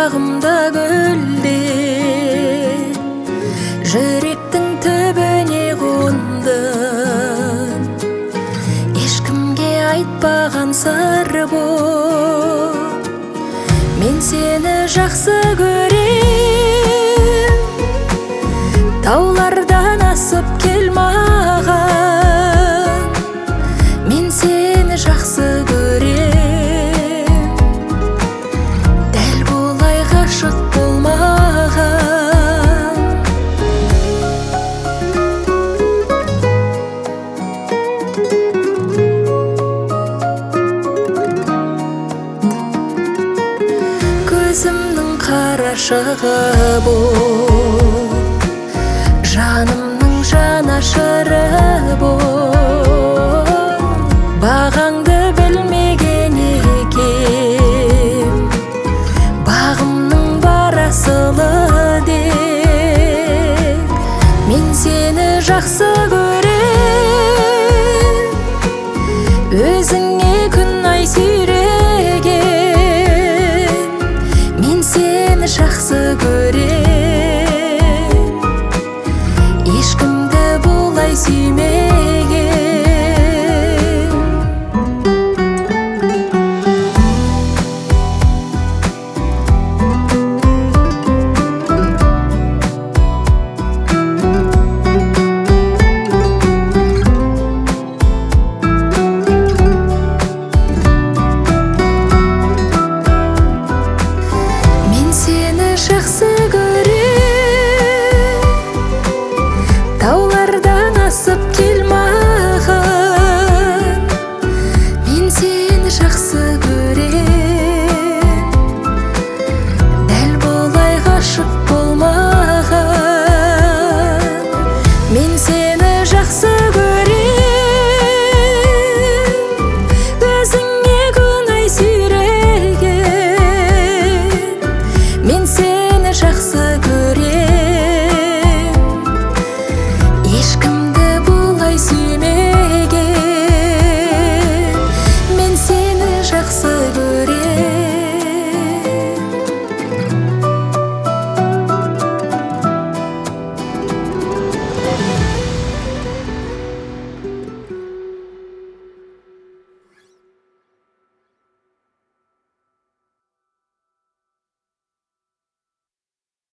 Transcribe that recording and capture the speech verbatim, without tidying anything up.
жағымда гүлде, жүректің түбіне қондым, ешкімге айтпаған сыр боп. Мен сені жақсы көрем, таулардан асып кел маған. Мен сені жақсы көрем, дәл болай ғашық болмаған. Көзімнің қарашығы боп, жанымның жанашыры боп. Бағаңды білмеген екем, бағымның бар асылы деп. Мен сені жақсы көрем, өзіңе күн ай сүйреген. Мен сені жақсы көрем, ешкімді бұлай сүйме.